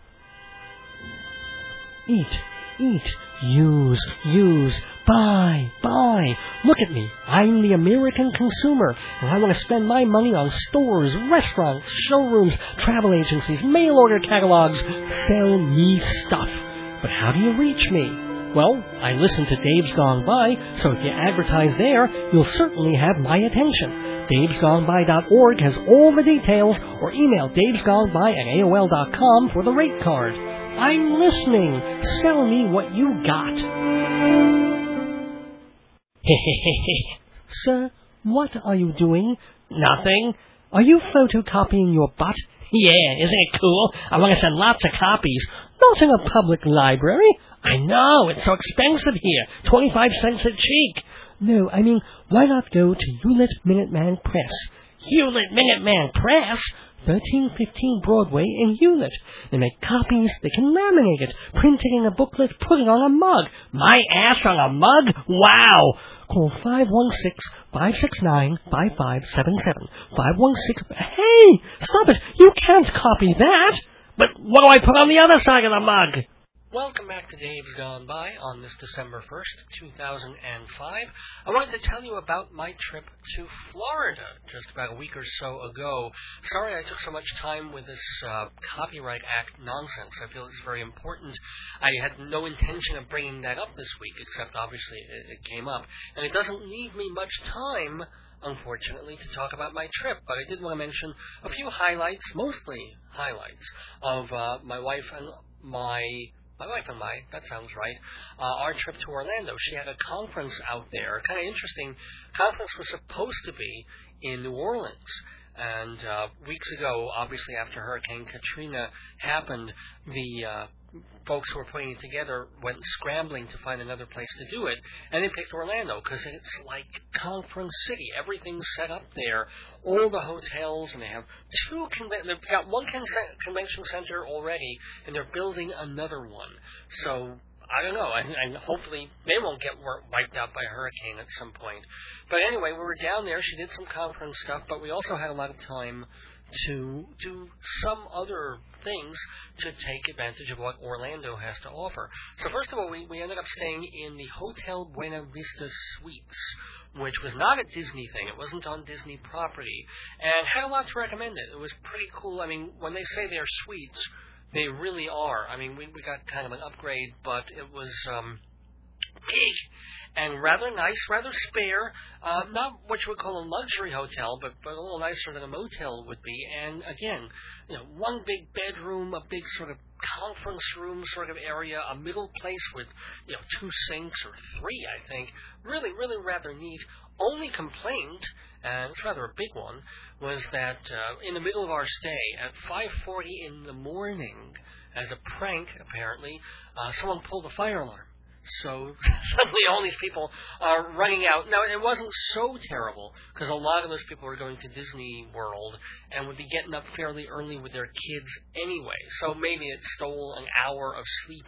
Eat, use, buy. Look at me. I'm the American consumer, and I want to spend my money on stores, restaurants, showrooms, travel agencies, mail order catalogs. Sell me stuff. But how do you reach me? Well, I listen to Dave's Gone By, so if you advertise there, you'll certainly have my attention. Dave'sGoneBy.org has all the details, or email davesgoneby@aol.com for the rate card. I'm listening. Sell me what you got. Sir, what are you doing? Nothing. Are you photocopying your butt? Yeah, isn't it cool? I want to send lots of copies. Not in a public library. I know, it's so expensive here. 25 cents a cheek. No, I mean, why not go to Hewlett Minuteman Press? Hewlett Minuteman Press? 1315 Broadway in Hewlett. They make copies, they can laminate it, print it in a booklet, put it on a mug. My ass on a mug? Wow! Call 516-569-5577. 516... Hey! Stop it! You can't copy that! But what do I put on the other side of the mug? Welcome back to Dave's Gone By on this December 1st, 2005. I wanted to tell you about my trip to Florida just about a week or so ago. Sorry I took so much time with this Copyright Act nonsense. I feel it's very important. I had no intention of bringing that up this week, except obviously it came up. And it doesn't leave me much time, unfortunately, to talk about my trip, but I did want to mention a few highlights, mostly highlights, of my wife and that sounds right, our trip to Orlando. She had a conference out there, kind of interesting. Conference was supposed to be in New Orleans. And weeks ago, obviously after Hurricane Katrina happened, the folks who were putting it together went scrambling to find another place to do it, and they picked Orlando because it's like Conference City. Everything's set up there, all the hotels, and they have they've got one convention center already, and they're building another one. So I don't know, and hopefully they won't get wiped out by a hurricane at some point. But anyway, we were down there. She did some conference stuff, but we also had a lot of time to do some other things to take advantage of what Orlando has to offer. So first of all, we ended up staying in the Hotel Buena Vista Suites, which was not a Disney thing. It wasn't on Disney property, and had a lot to recommend it. It was pretty cool. I mean, when they say they're suites, they really are. I mean, we got kind of an upgrade, but it was big and rather nice, rather spare. Not what you would call a luxury hotel, but a little nicer than a motel would be. And again, one big bedroom, a big sort of conference room sort of area, a middle place with, 2 sinks or 3, I think. Really, really rather neat. Only complaint, and it's rather a big one, was that in the middle of our stay, at 5:40 in the morning, as a prank, apparently, someone pulled the fire alarm. So suddenly all these people are running out. Now, it wasn't so terrible, because a lot of those people were going to Disney World and would be getting up fairly early with their kids anyway. So maybe it stole an hour of sleep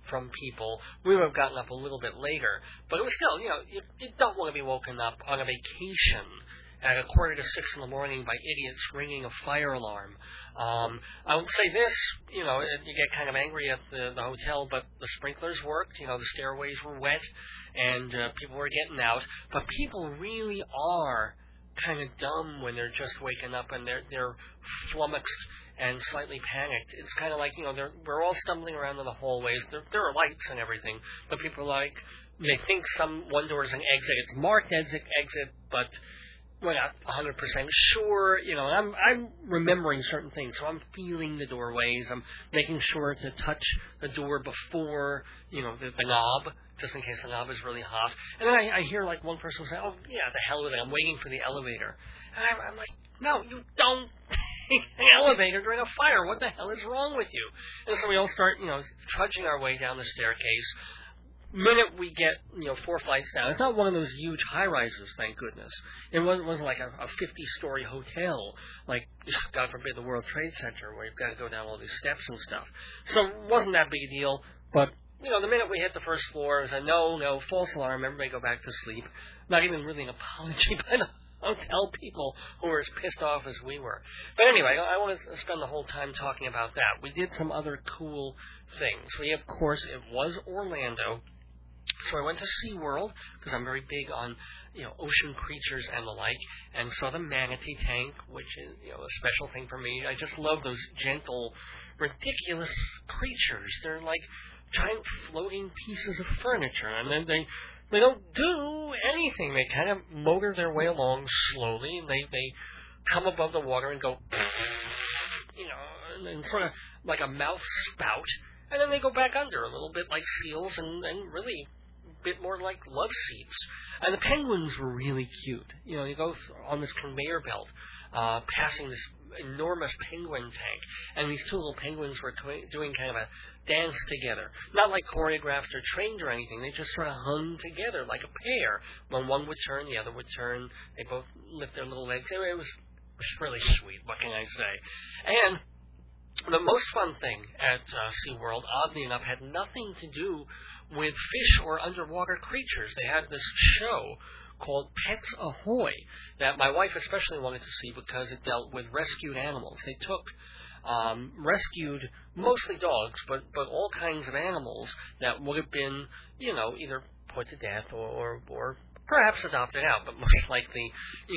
from people. We would have gotten up a little bit later, but it was still, you don't want to be woken up on a vacation at 5:45 in the morning by idiots ringing a fire alarm. I would say this, you get kind of angry at the hotel, but the sprinklers worked, the stairways were wet, and people were getting out. But people really are kind of dumb when they're just waking up and they're flummoxed and slightly panicked. It's kind of like, we're all stumbling around in the hallways. There are lights and everything, but people are like, they think one door is an exit. It's marked exit, but we're not 100% sure, I'm remembering certain things, so I'm feeling the doorways, I'm making sure to touch the door before, the knob, just in case the knob is really hot. And then I hear, one person say, oh, yeah, the hell with it, I'm waiting for the elevator. And I'm like, no, you don't take an elevator during a fire, what the hell is wrong with you? And so we all start, trudging our way down the staircase. Minute we get, 4 flights down, it's not one of those huge high-rises, thank goodness. It wasn't like a 50-story hotel, like, God forbid, the World Trade Center, where you've got to go down all these steps and stuff. So it wasn't that big a deal, but, the minute we hit the first floor, it was a no, false alarm, everybody go back to sleep. Not even really an apology by the hotel people who were as pissed off as we were. But anyway, I want to spend the whole time talking about that. We did some other cool things. Of course, it was Orlando. So I went to SeaWorld, because I'm very big on, ocean creatures and the like, and saw the manatee tank, which is, a special thing for me. I just love those gentle, ridiculous creatures. They're like giant floating pieces of furniture, and then they don't do anything. They kind of motor their way along slowly, and they come above the water and go, and sort of like a mouth spout, and then they go back under, a little bit like seals, and really a bit more like love seats. And the penguins were really cute. You go on this conveyor belt, passing this enormous penguin tank, and these two little penguins were doing kind of a dance together. Not like choreographed or trained or anything. They just sort of hung together like a pair. When one would turn, the other would turn. They both lift their little legs. It was really sweet, what can I say? And the most fun thing at SeaWorld, oddly enough, had nothing to do with fish or underwater creatures. They had this show called Pets Ahoy that my wife especially wanted to see because it dealt with rescued animals. They took rescued, mostly dogs, but all kinds of animals that would have been, either put to death or perhaps adopted out, but most likely,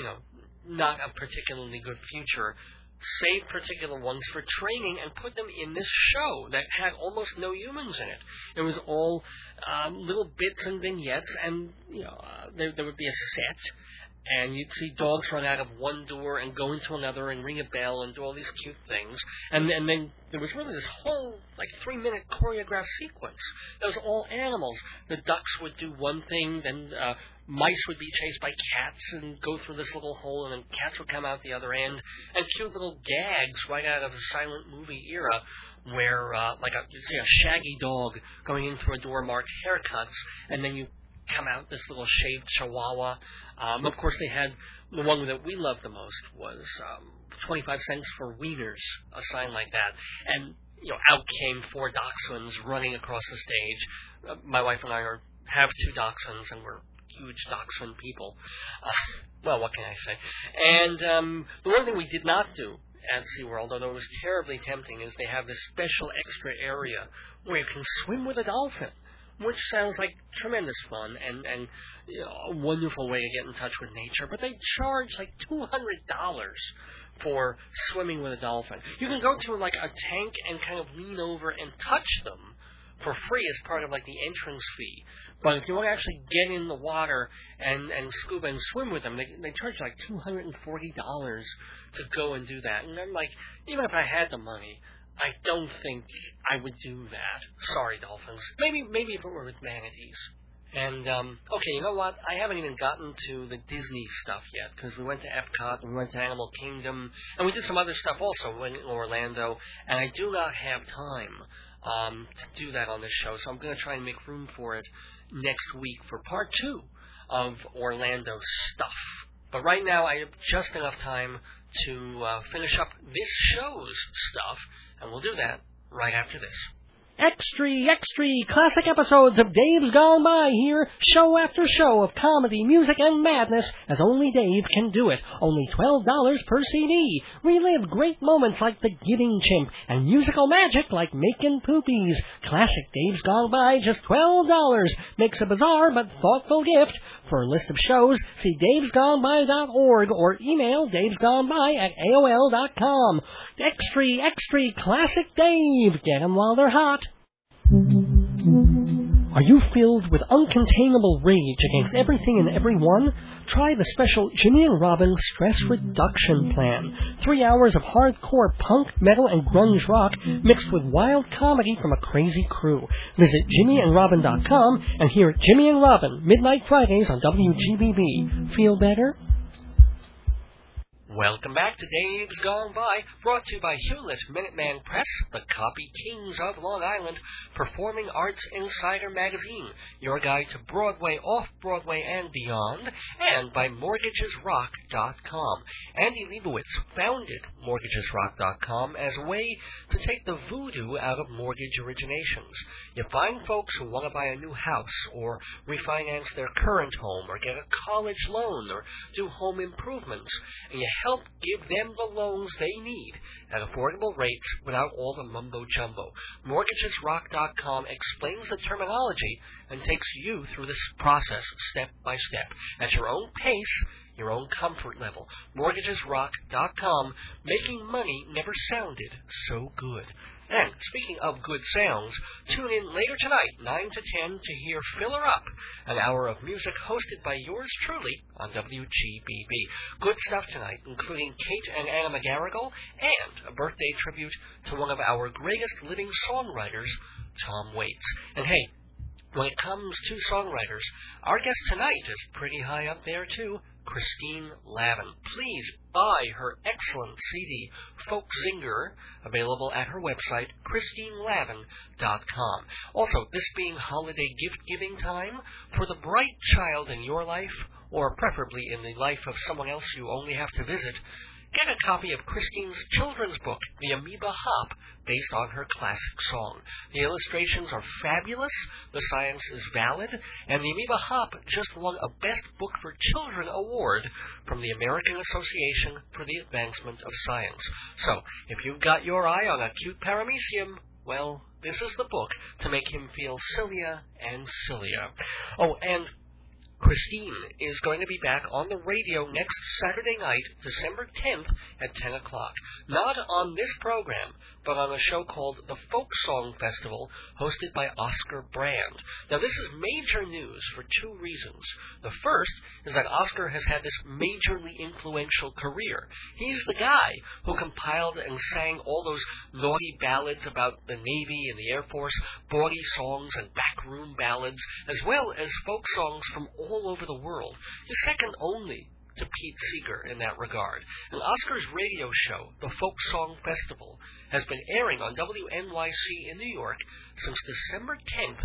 not a particularly good future. Save particular ones for training and put them in this show that had almost no humans in it. It was all little bits and vignettes, and there would be a set, and you'd see dogs run out of one door and go into another and ring a bell and do all these cute things. And then there was really this whole 3-minute choreographed sequence. That was all animals. The ducks would do one thing, then mice would be chased by cats and go through this little hole, and then cats would come out the other end, and cute little gags right out of the silent movie era where, you'd see a shaggy dog going in through a door marked haircuts, and then you come out this little shaved chihuahua. Of course, they had the one that we loved the most was 25 cents for wieners, a sign like that. And, out came 4 dachshunds running across the stage. My wife and I have 2 dachshunds, and we're huge dachshund people. Well, what can I say? And the one thing we did not do at SeaWorld, although it was terribly tempting, is they have this special extra area where you can swim with a dolphin, which sounds like tremendous fun and a wonderful way to get in touch with nature. But they charge $200 for swimming with a dolphin. You can go to a tank and kind of lean over and touch them for free as part of the entrance fee. But if you want to actually get in the water and scuba and swim with them, they charge $240 to go and do that. And I'm even if I had the money, I don't think I would do that. Sorry, dolphins. Maybe if it were with manatees. And, okay, you know what? I haven't even gotten to the Disney stuff yet, because we went to Epcot, and we went to Animal Kingdom, and we did some other stuff also in Orlando, and I do not have time to do that on this show, so I'm going to try and make room for it next week for part 2 of Orlando stuff. But right now, I have just enough time to finish up this show's stuff, and we'll do that right after this. Extra classic episodes of Dave's Gone By here, show after show of comedy, music, and madness, as only Dave can do it. Only $12 per CD. Relive great moments like The Giving Chimp, and musical magic like Makin' Poopies. Classic Dave's Gone By, just $12. Makes a bizarre but thoughtful gift. For a list of shows, see davesgoneby.org or email davesgoneby@aol.com. Extra classic Dave. Get 'em while they're hot. Are you filled with uncontainable rage against everything and everyone? Try the special Jimmy and Robin Stress Reduction Plan. 3 hours of hardcore punk, metal, and grunge rock mixed with wild comedy from a crazy crew. Visit jimmyandrobin.com and hear Jimmy and Robin, Midnight Fridays on WGBB. Feel better? Welcome back to Dave's Gone By, brought to you by Hewlett Minuteman Press, the copy kings of Long Island, Performing Arts Insider Magazine, your guide to Broadway, Off-Broadway, and beyond, and by MortgagesRock.com. Andy Leibovitz founded MortgagesRock.com as a way to take the voodoo out of mortgage originations. You find folks who want to buy a new house, or refinance their current home, or get a college loan, or do home improvements, and you help give them the loans they need at affordable rates without all the mumbo-jumbo. MortgagesRock.com explains the terminology and takes you through this process step by step at your own pace, your own comfort level. MortgagesRock.com, making money never sounded so good. And speaking of good sounds, tune in later tonight, 9 to 10, to hear Fill Her Up, an hour of music hosted by yours truly on WGBB. Good stuff tonight, including Kate and Anna McGarrigle, and a birthday tribute to one of our greatest living songwriters, Tom Waits. And hey, when it comes to songwriters, our guest tonight is pretty high up there too, Christine Lavin. Please buy her excellent CD, Folk Zinger, available at her website, ChristineLavin.com. Also, this being holiday gift-giving time, for the bright child in your life, or preferably in the life of someone else you only have to visit, get a copy of Christine's children's book, The Amoeba Hop, based on her classic song. The illustrations are fabulous, the science is valid, and The Amoeba Hop just won a Best Book for Children award from the American Association for the Advancement of Science. So, if you've got your eye on a cute paramecium, well, this is the book to make him feel sillier and sillier. Oh, and Christine is going to be back on the radio next Saturday night, December 10th at 10 o'clock. Not on this program, but on a show called the Folk Song Festival, hosted by Oscar Brand. Now, this is major news for two reasons. The first is that Oscar has had this majorly influential career. He's the guy who compiled and sang all those naughty ballads about the Navy and the Air Force, bawdy songs and backroom ballads, as well as folk songs from all over the world. He's second only to Pete Seeger in that regard. And Oscar's radio show, the Folk Song Festival, has been airing on WNYC in New York since December 10th,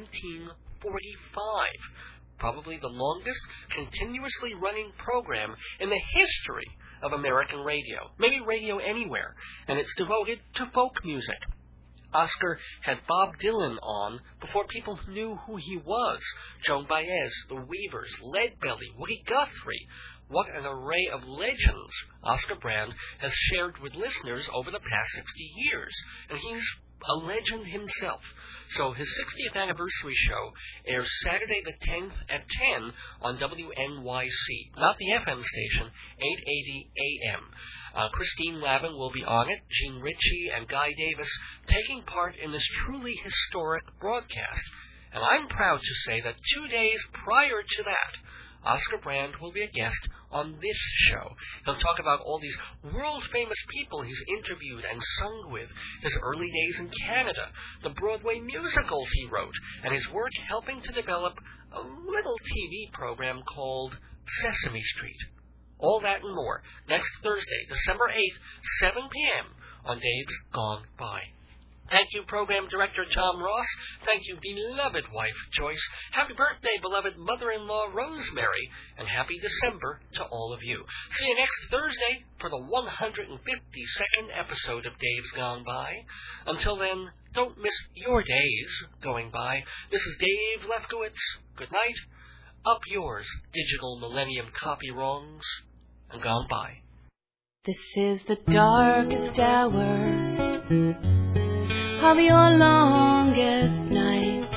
1945. Probably the longest continuously running program in the history of American radio, maybe radio anywhere, and it's devoted to folk music. Oscar had Bob Dylan on before people knew who he was. Joan Baez, the Weavers, Leadbelly, Woody Guthrie. What an array of legends Oscar Brand has shared with listeners over the past 60 years. And he's a legend himself. So his 60th anniversary show airs Saturday the 10th at 10 on WNYC, not the FM station, 880 AM. Christine Lavin will be on it, Gene Ritchie and Guy Davis taking part in this truly historic broadcast. And I'm proud to say that 2 days prior to that, Oscar Brand will be a guest on this show. He'll talk about all these world-famous people he's interviewed and sung with, his early days in Canada, the Broadway musicals he wrote, and his work helping to develop a little TV program called Sesame Street. All that and more next Thursday, December 8th, 7 p.m. on Dave's Gone By. Thank you, Program Director Tom Ross. Thank you, beloved wife Joyce. Happy birthday, beloved mother-in-law Rosemary. And happy December to all of you. See you next Thursday for the 152nd episode of Dave's Gone By. Until then, don't miss your days going by. This is Dave Lefkowitz. Good night. Up yours, digital millennium copy wrongs, and gone by. This is the darkest hour of your longest night.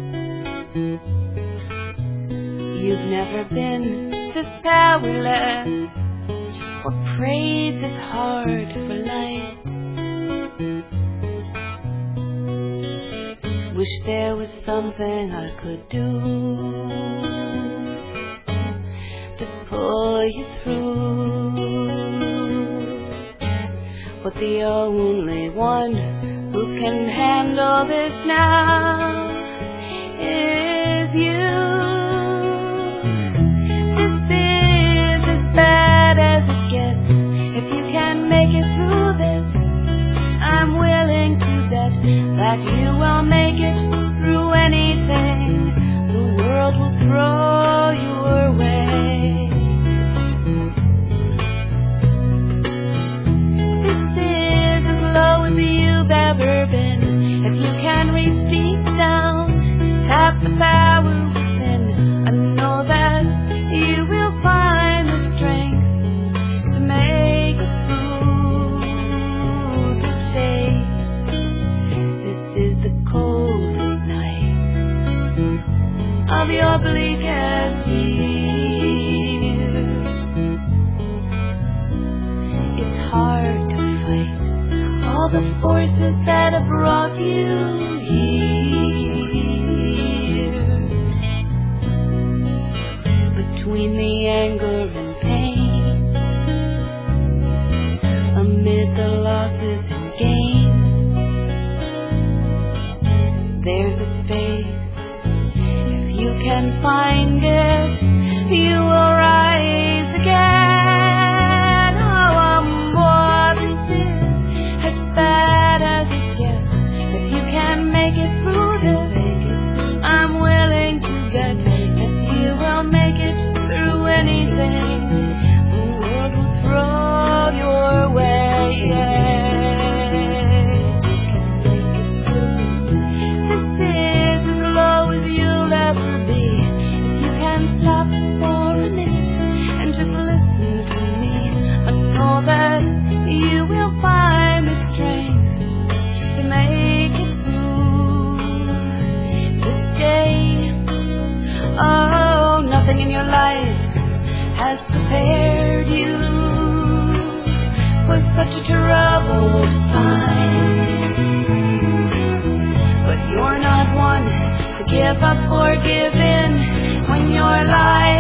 You've never been this powerless, or praise is hard for light. Wish there was something I could do to pull you through, but the only one who can handle this now is you. This is as bad as it gets. If you can make it through this, I'm willing to bet that you will make it through anything the world will throw your way. This is as low as you've ever been. If you can reach deep down, tap the power within, I know that you will find the strength to make it through this day. This is the coldest night of your bleakest year. It's hard to fight all the forces that have brought you here. Between the anger and pain, amid the losses and gains, there's a space. If you can find it, you will rise again. Oh, more this is as bad as it gets. If you can make it through this, I'm willing to bet that you will make it through anything the world will throw your way. This is as low as you'll ever be. If you can stop for a minute and just listen to me, I know that you will find the strength to make it through this day. Oh, nothing in your life has prepared you for such a troubled time. But you're not one to give up or give in when your life